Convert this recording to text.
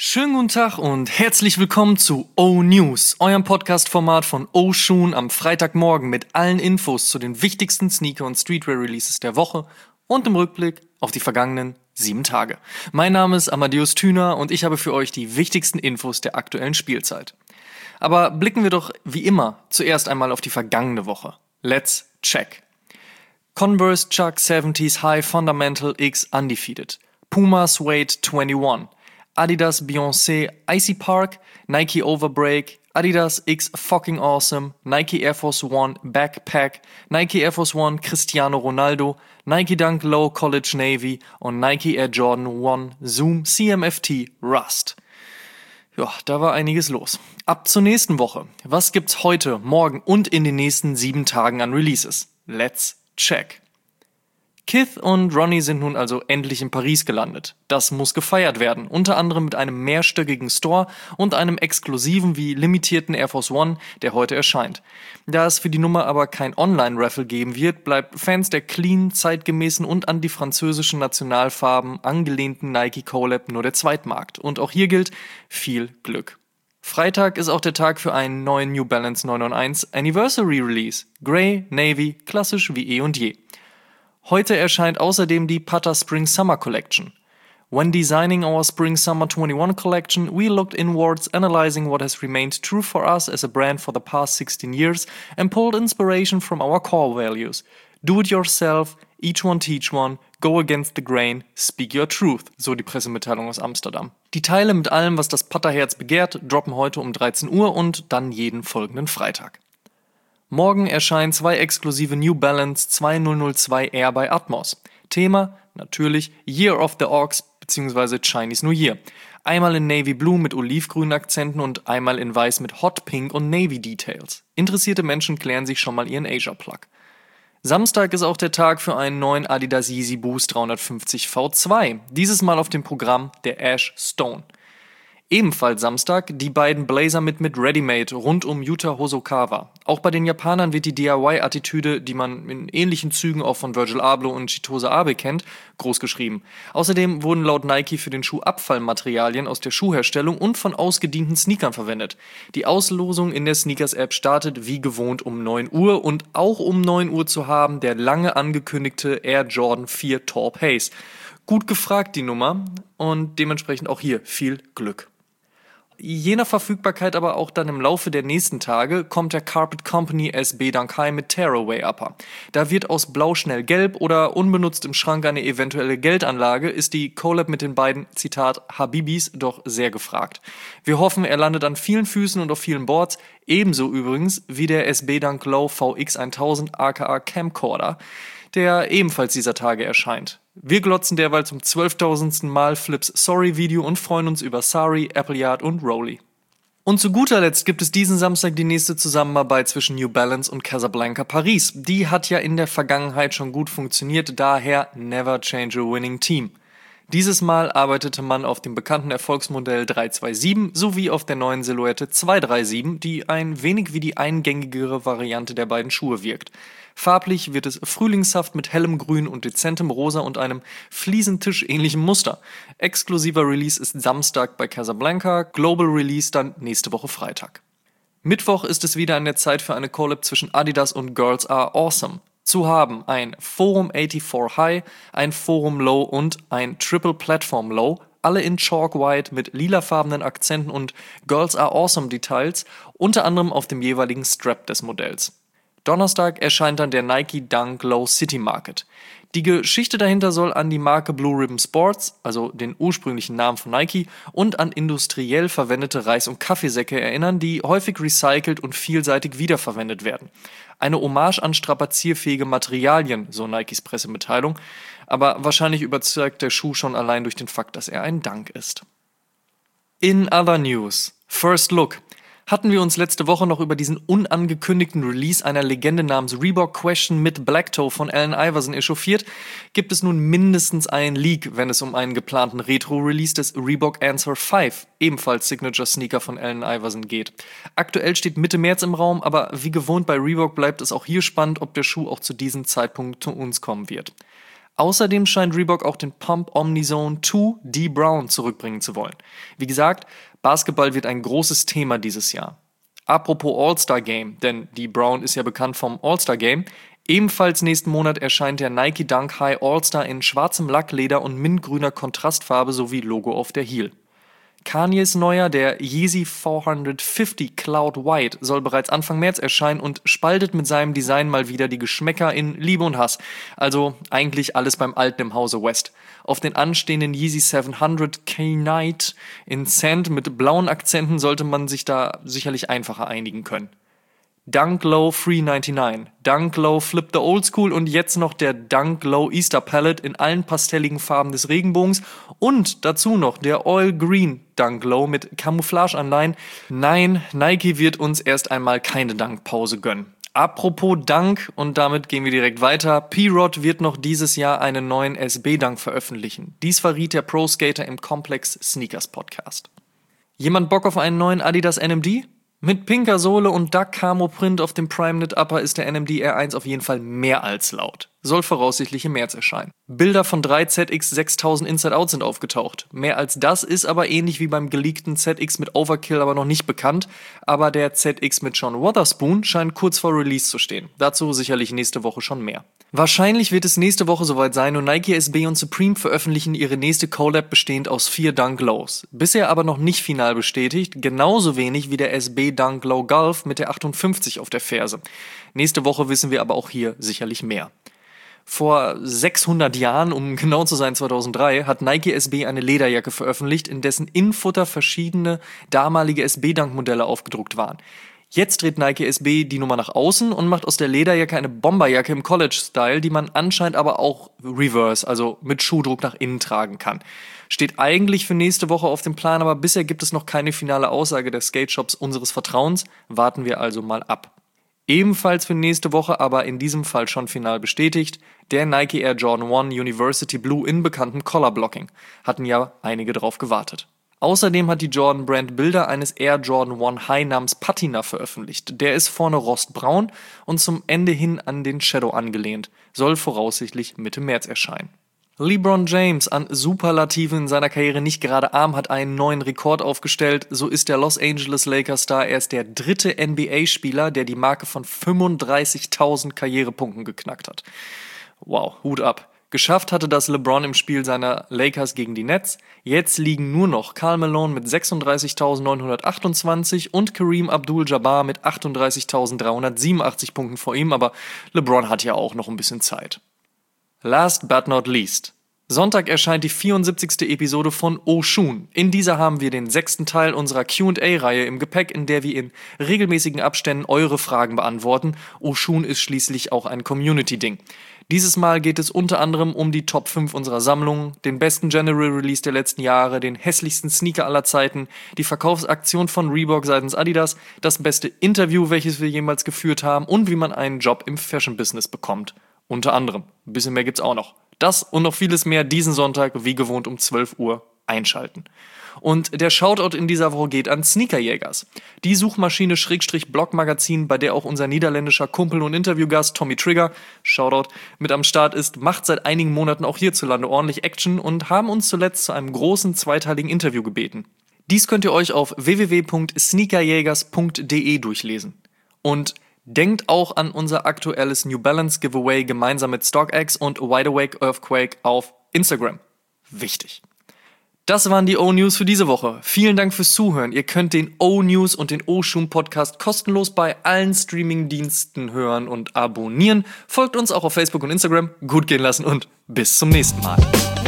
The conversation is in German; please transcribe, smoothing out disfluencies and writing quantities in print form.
Schönen guten Tag und herzlich willkommen zu O-News, eurem Podcast-Format von O-Shoon am Freitagmorgen mit allen Infos zu den wichtigsten Sneaker- und Streetwear-Releases der Woche und im Rückblick auf die vergangenen 7 Tage. Mein Name ist Amadeus Thüner und ich habe für euch die wichtigsten Infos der aktuellen Spielzeit. Aber blicken wir doch wie immer zuerst einmal auf die vergangene Woche. Let's check. Converse Chuck 70s High Fundamental X Undefeated, Puma Suede 21, Adidas Beyoncé Icy Park, Nike Overbreak, Adidas X Fucking Awesome, Nike Air Force One Backpack, Nike Air Force One Cristiano Ronaldo, Nike Dunk Low College Navy und Nike Air Jordan 1 Zoom CMFT Rust. Ja, da war einiges los. Ab zur nächsten Woche. Was gibt's heute, morgen und in den nächsten 7 Tagen an Releases? Let's check. Kith und Ronnie sind nun also endlich in Paris gelandet. Das muss gefeiert werden, unter anderem mit einem mehrstöckigen Store und einem exklusiven wie limitierten Air Force One, der heute erscheint. Da es für die Nummer aber kein Online-Raffle geben wird, bleibt Fans der clean, zeitgemäßen und an die französischen Nationalfarben angelehnten Nike Collab nur der Zweitmarkt. Und auch hier gilt, viel Glück. Freitag ist auch der Tag für einen neuen New Balance 991 Anniversary Release. Grey, Navy, klassisch wie eh und je. Heute erscheint außerdem die Pata Spring Summer Collection. When designing our Spring Summer 21 collection, we looked inwards, analyzing what has remained true for us as a brand for the past 16 years and pulled inspiration from our core values. Do it yourself, each one teach one, go against the grain, speak your truth, so die Pressemitteilung aus Amsterdam. Die Teile mit allem, was das Pata-Herz begehrt, droppen heute um 13 Uhr und dann jeden folgenden Freitag. Morgen erscheinen 2 exklusive New Balance 2002 Air bei Atmos. Thema, natürlich, Year of the Ox bzw. Chinese New Year. Einmal in Navy Blue mit olivgrünen Akzenten und einmal in Weiß mit Hot Pink und Navy Details. Interessierte Menschen klären sich schon mal ihren Asia-Plug. Samstag ist auch der Tag für einen neuen Adidas Yeezy Boost 350 V2. Dieses Mal auf dem Programm der Ash Stone. Ebenfalls Samstag die beiden Blazer mit Ready-Made rund um Yuta Hosokawa. Auch bei den Japanern wird die DIY-Attitüde, die man in ähnlichen Zügen auch von Virgil Abloh und Chitose Abe kennt, großgeschrieben. Außerdem wurden laut Nike für den Schuh Abfallmaterialien aus der Schuhherstellung und von ausgedienten Sneakern verwendet. Die Auslosung in der Sneakers-App startet wie gewohnt um 9 Uhr und auch um 9 Uhr zu haben der lange angekündigte Air Jordan 4 Torp Haze. Gut gefragt die Nummer und dementsprechend auch hier viel Glück. Je nach Verfügbarkeit aber auch dann im Laufe der nächsten Tage kommt der Carpet Company SB Dunk High mit Tearaway Upper. Da wird aus Blau schnell Gelb oder unbenutzt im Schrank eine eventuelle Geldanlage, ist die Collab mit den beiden, Zitat, Habibis doch sehr gefragt. Wir hoffen, er landet an vielen Füßen und auf vielen Boards, ebenso übrigens wie der SB Dunk Low VX1000 aka Camcorder, der ebenfalls dieser Tage erscheint. Wir glotzen derweil zum 12.000. Mal Flips Sorry-Video und freuen uns über Sari, Appleyard und Rolly. Und zu guter Letzt gibt es diesen Samstag die nächste Zusammenarbeit zwischen New Balance und Casablanca Paris. Die hat ja in der Vergangenheit schon gut funktioniert, daher never change a winning team. Dieses Mal arbeitete man auf dem bekannten Erfolgsmodell 327 sowie auf der neuen Silhouette 237, die ein wenig wie die eingängigere Variante der beiden Schuhe wirkt. Farblich wird es frühlingshaft mit hellem Grün und dezentem Rosa und einem Fliesentisch-ähnlichen Muster. Exklusiver Release ist Samstag bei Casablanca, Global Release dann nächste Woche Freitag. Mittwoch ist es wieder an der Zeit für eine Collab zwischen Adidas und Girls Are Awesome. Zu haben ein Forum 84 High, ein Forum Low und ein Triple Platform Low, alle in Chalk White mit lilafarbenen Akzenten und Girls Are Awesome Details, unter anderem auf dem jeweiligen Strap des Modells. Donnerstag erscheint dann der Nike Dunk Low City Market. Die Geschichte dahinter soll an die Marke Blue Ribbon Sports, also den ursprünglichen Namen von Nike, und an industriell verwendete Reis- und Kaffeesäcke erinnern, die häufig recycelt und vielseitig wiederverwendet werden. Eine Hommage an strapazierfähige Materialien, so Nikes Pressemitteilung, aber wahrscheinlich überzeugt der Schuh schon allein durch den Fakt, dass er ein Dunk ist. In other news, First Look. Hatten wir uns letzte Woche noch über diesen unangekündigten Release einer Legende namens Reebok Question mit Black Toe von Allen Iverson echauffiert, gibt es nun mindestens einen Leak, wenn es um einen geplanten Retro-Release des Reebok Answer 5, ebenfalls Signature-Sneaker von Allen Iverson, geht. Aktuell steht Mitte März im Raum, aber wie gewohnt bei Reebok bleibt es auch hier spannend, ob der Schuh auch zu diesem Zeitpunkt zu uns kommen wird. Außerdem scheint Reebok auch den Pump Omnizone 2 Dee Brown zurückbringen zu wollen. Wie gesagt, Basketball wird ein großes Thema dieses Jahr. Apropos All-Star Game, denn Dee Brown ist ja bekannt vom All-Star Game. Ebenfalls nächsten Monat erscheint der Nike Dunk High All-Star in schwarzem Lackleder und mintgrüner Kontrastfarbe sowie Logo auf der Heel. Kanyes neuer, der Yeezy 450 Cloud White, soll bereits Anfang März erscheinen und spaltet mit seinem Design mal wieder die Geschmäcker in Liebe und Hass. Also eigentlich alles beim Alten im Hause West. Auf den anstehenden Yeezy 700 K-Night in Sand mit blauen Akzenten sollte man sich da sicherlich einfacher einigen können. Dunk Low 399, Dunk Low Flip the Old School und jetzt noch der Dunk Low Easter Palette in allen pastelligen Farben des Regenbogens und dazu noch der Oil Green Dunk Low mit Camouflage-Anleihen. Nein, Nike wird uns erst einmal keine Dunk-Pause gönnen. Apropos Dunk, und damit gehen wir direkt weiter, P-Rod wird noch dieses Jahr einen neuen SB-Dunk veröffentlichen. Dies verriet der Pro-Skater im Complex Sneakers Podcast. Jemand Bock auf einen neuen Adidas NMD? Mit pinker Sohle und Duck Camo Print auf dem Prime Knit Upper ist der NMD R1 auf jeden Fall mehr als laut. Soll voraussichtlich im März erscheinen. Bilder von 3 ZX 6000 Inside Out sind aufgetaucht. Mehr als das ist aber ähnlich wie beim geleakten ZX mit Overkill aber noch nicht bekannt. Aber der ZX mit John Wotherspoon scheint kurz vor Release zu stehen. Dazu sicherlich nächste Woche schon mehr. Wahrscheinlich wird es nächste Woche soweit sein und Nike SB und Supreme veröffentlichen ihre nächste Collab bestehend aus 4 Dunk Lows. Bisher aber noch nicht final bestätigt, genauso wenig wie der SB Dunk Low Gulf mit der 58 auf der Ferse. Nächste Woche wissen wir aber auch hier sicherlich mehr. Vor 600 Jahren, um genau zu sein 2003, hat Nike SB eine Lederjacke veröffentlicht, in dessen Innenfutter verschiedene damalige SB-Dunk-Modelle aufgedruckt waren. Jetzt dreht Nike SB die Nummer nach außen und macht aus der Lederjacke eine Bomberjacke im College-Style, die man anscheinend aber auch reverse, also mit Schuhdruck nach innen tragen kann. Steht eigentlich für nächste Woche auf dem Plan, aber bisher gibt es noch keine finale Aussage der Skate-Shops unseres Vertrauens. Warten wir also mal ab. Ebenfalls für nächste Woche, aber in diesem Fall schon final bestätigt, der Nike Air Jordan 1 University Blue in bekanntem Collar-Blocking. Hatten ja einige drauf gewartet. Außerdem hat die Jordan Brand Bilder eines Air Jordan 1 High namens Patina veröffentlicht. Der ist vorne rostbraun und zum Ende hin an den Shadow angelehnt. Soll voraussichtlich Mitte März erscheinen. LeBron James, an Superlativen in seiner Karriere nicht gerade arm, hat einen neuen Rekord aufgestellt. So ist der Los Angeles Lakers-Star erst der 3. NBA-Spieler, der die Marke von 35.000 Karrierepunkten geknackt hat. Wow, Hut ab. Geschafft hatte das LeBron im Spiel seiner Lakers gegen die Nets. Jetzt liegen nur noch Karl Malone mit 36.928 und Kareem Abdul-Jabbar mit 38.387 Punkten vor ihm, aber LeBron hat ja auch noch ein bisschen Zeit. Last but not least. Sonntag erscheint die 74. Episode von Oshun. In dieser haben wir den 6. Teil unserer Q&A-Reihe im Gepäck, in der wir in regelmäßigen Abständen eure Fragen beantworten. Oshun ist schließlich auch ein Community-Ding. Dieses Mal geht es unter anderem um die Top 5 unserer Sammlung, den besten General Release der letzten Jahre, den hässlichsten Sneaker aller Zeiten, die Verkaufsaktion von Reebok seitens Adidas, das beste Interview, welches wir jemals geführt haben und wie man einen Job im Fashion-Business bekommt. Unter anderem. Ein bisschen mehr gibt's auch noch. Das und noch vieles mehr diesen Sonntag, wie gewohnt um 12 Uhr, einschalten. Und der Shoutout in dieser Woche geht an Sneakerjägers. Die Suchmaschine /Blogmagazin, bei der auch unser niederländischer Kumpel und Interviewgast Tommy Trigger, Shoutout, mit am Start ist, macht seit einigen Monaten auch hierzulande ordentlich Action und haben uns zuletzt zu einem großen zweiteiligen Interview gebeten. Dies könnt ihr euch auf www.sneakerjägers.de durchlesen. Und denkt auch an unser aktuelles New Balance Giveaway gemeinsam mit StockX und Wide Awake Earthquake auf Instagram. Wichtig. Das waren die O-News für diese Woche. Vielen Dank fürs Zuhören. Ihr könnt den O-News und den Oshun-Podcast kostenlos bei allen Streaming-Diensten hören und abonnieren. Folgt uns auch auf Facebook und Instagram. Gut gehen lassen und bis zum nächsten Mal.